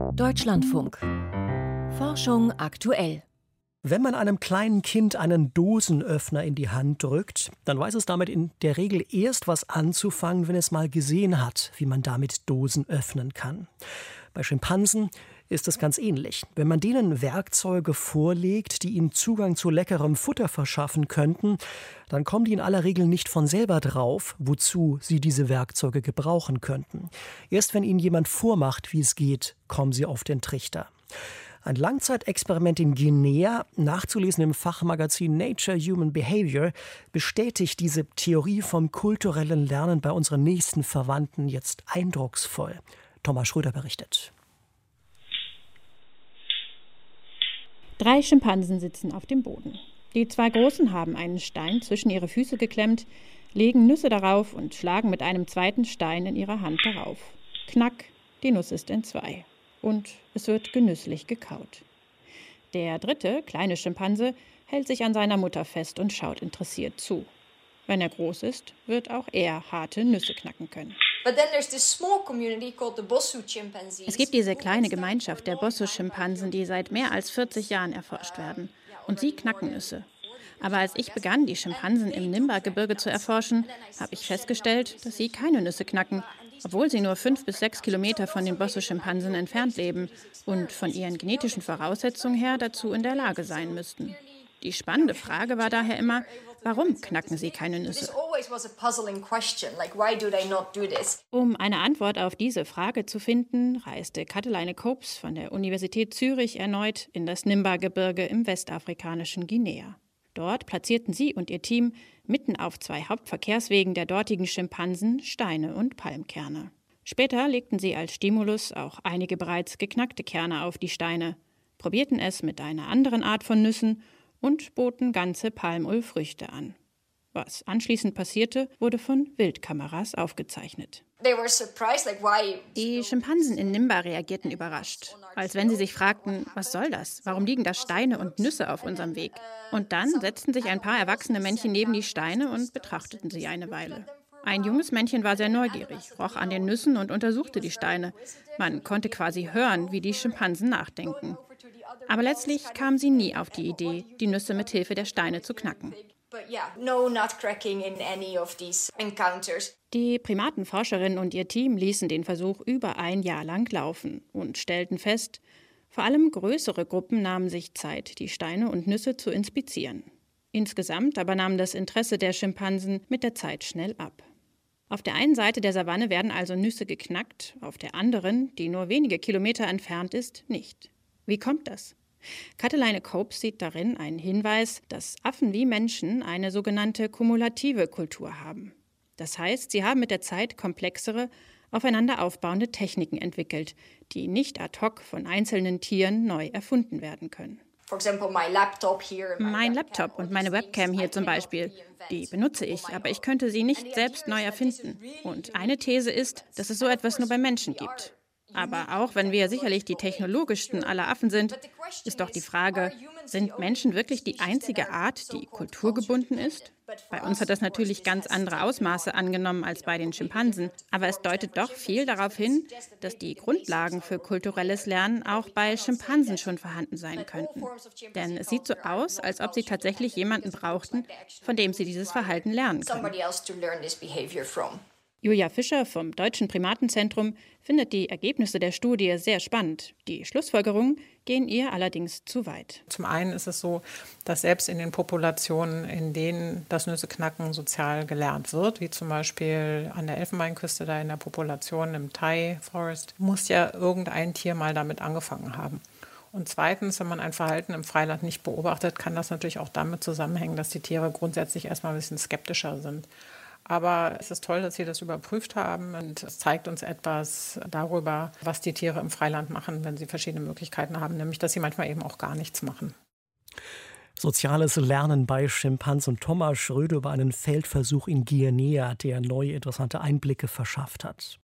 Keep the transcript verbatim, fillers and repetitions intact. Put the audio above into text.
Deutschlandfunk. Forschung aktuell. Wenn man einem kleinen Kind einen Dosenöffner in die Hand drückt, dann weiß es damit in der Regel erst was anzufangen, wenn es mal gesehen hat, wie man damit Dosen öffnen kann. Bei Schimpansen ist es ganz ähnlich. Wenn man denen Werkzeuge vorlegt, die ihnen Zugang zu leckerem Futter verschaffen könnten, dann kommen die in aller Regel nicht von selber drauf, wozu sie diese Werkzeuge gebrauchen könnten. Erst wenn ihnen jemand vormacht, wie es geht, kommen sie auf den Trichter. Ein Langzeitexperiment in Guinea, nachzulesen im Fachmagazin Nature Human Behavior, bestätigt diese Theorie vom kulturellen Lernen bei unseren nächsten Verwandten jetzt eindrucksvoll. Thomas Schröder berichtet. Drei Schimpansen sitzen auf dem Boden. Die zwei Großen haben einen Stein zwischen ihre Füße geklemmt, legen Nüsse darauf und schlagen mit einem zweiten Stein in ihrer Hand darauf. Knack, die Nuss ist entzwei. Und es wird genüsslich gekaut. Der dritte, kleine Schimpanse, hält sich an seiner Mutter fest und schaut interessiert zu. Wenn er groß ist, wird auch er harte Nüsse knacken können. Es gibt diese kleine Gemeinschaft der Bosso-Schimpansen, die seit mehr als vierzig Jahren erforscht werden. Und sie knacken Nüsse. Aber als ich begann, die Schimpansen im Nimba-Gebirge zu erforschen, habe ich festgestellt, dass sie keine Nüsse knacken, obwohl sie nur fünf bis sechs Kilometer von den Bosso-Schimpansen entfernt leben und von ihren genetischen Voraussetzungen her dazu in der Lage sein müssten. Die spannende Frage war daher immer, warum knacken sie keine Nüsse? Um eine Antwort auf diese Frage zu finden, reiste Kathalijne Copes von der Universität Zürich erneut in das Nimba-Gebirge im westafrikanischen Guinea. Dort platzierten sie und ihr Team mitten auf zwei Hauptverkehrswegen der dortigen Schimpansen Steine und Palmkerne. Später legten sie als Stimulus auch einige bereits geknackte Kerne auf die Steine, probierten es mit einer anderen Art von Nüssen und boten ganze Palmölfrüchte an. Was anschließend passierte, wurde von Wildkameras aufgezeichnet. Die Schimpansen in Nimba reagierten überrascht, als wenn sie sich fragten, was soll das? Warum liegen da Steine und Nüsse auf unserem Weg? Und dann setzten sich ein paar erwachsene Männchen neben die Steine und betrachteten sie eine Weile. Ein junges Männchen war sehr neugierig, roch an den Nüssen und untersuchte die Steine. Man konnte quasi hören, wie die Schimpansen nachdenken. Aber letztlich kamen sie nie auf die Idee, die Nüsse mit Hilfe der Steine zu knacken. Die Primatenforscherinnen und ihr Team ließen den Versuch über ein Jahr lang laufen und stellten fest, vor allem größere Gruppen nahmen sich Zeit, die Steine und Nüsse zu inspizieren. Insgesamt aber nahm das Interesse der Schimpansen mit der Zeit schnell ab. Auf der einen Seite der Savanne werden also Nüsse geknackt, auf der anderen, die nur wenige Kilometer entfernt ist, nicht. Wie kommt das? Kathalijne Copes sieht darin einen Hinweis, dass Affen wie Menschen eine sogenannte kumulative Kultur haben. Das heißt, sie haben mit der Zeit komplexere, aufeinander aufbauende Techniken entwickelt, die nicht ad hoc von einzelnen Tieren neu erfunden werden können. Mein Laptop und meine Webcam hier zum Beispiel, die benutze ich, aber ich könnte sie nicht selbst neu erfinden. Und eine These ist, dass es so etwas nur bei Menschen gibt. Aber auch wenn wir sicherlich die technologischsten aller Affen sind, ist doch die Frage, sind Menschen wirklich die einzige Art, die kulturgebunden ist? Bei uns hat das natürlich ganz andere Ausmaße angenommen als bei den Schimpansen. Aber es deutet doch viel darauf hin, dass die Grundlagen für kulturelles Lernen auch bei Schimpansen schon vorhanden sein könnten. Denn es sieht so aus, als ob sie tatsächlich jemanden brauchten, von dem sie dieses Verhalten lernen können. Julia Fischer vom Deutschen Primatenzentrum findet die Ergebnisse der Studie sehr spannend. Die Schlussfolgerungen gehen ihr allerdings zu weit. Zum einen ist es so, dass selbst in den Populationen, in denen das Nüsseknacken sozial gelernt wird, wie zum Beispiel an der Elfenbeinküste, da in der Population im Thai Forest, muss ja irgendein Tier mal damit angefangen haben. Und zweitens, wenn man ein Verhalten im Freiland nicht beobachtet, kann das natürlich auch damit zusammenhängen, dass die Tiere grundsätzlich erstmal ein bisschen skeptischer sind. Aber es ist toll, dass Sie das überprüft haben und es zeigt uns etwas darüber, was die Tiere im Freiland machen, wenn sie verschiedene Möglichkeiten haben, nämlich dass sie manchmal eben auch gar nichts machen. Soziales Lernen bei Schimpansen. Thomas Schröder über einen Feldversuch in Guinea, der neue interessante Einblicke verschafft hat.